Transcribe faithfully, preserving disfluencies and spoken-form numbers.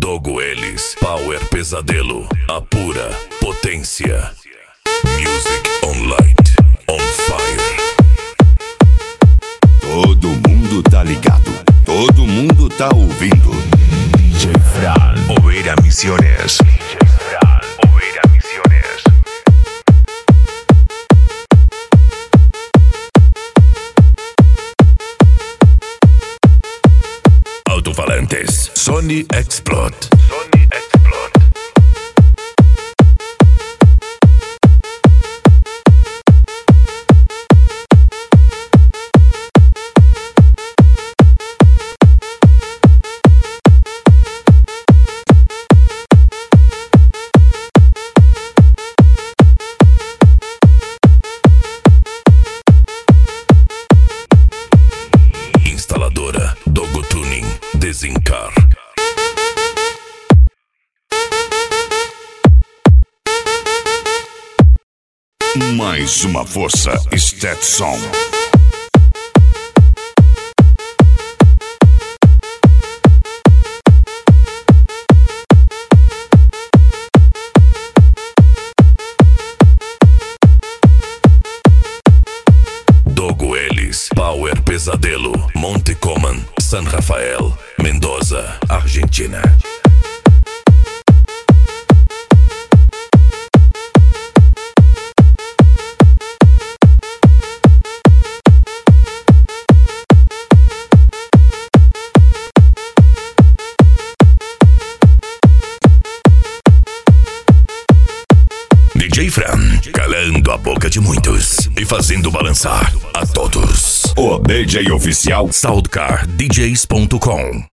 Dogo Elis, Power Pesadelo, a pura potência. Music on light, on fire. Todo mundo tá ligado, todo mundo tá ouvindo. D J Fran, Oveira Misiones. D J Fran, Oveira Misiones. Alto-falantes, Sony Explode. Sony Explode. Instaladora Dogo Tuning, Desencar. Mais uma força, Stetson. Dogo Elis, Power Pesadelo, Monte Coman, San Rafael, Mendoza, Argentina. D J Fran, calando a boca de muitos e fazendo balançar a todos. O D J oficial Soundcar D Js ponto com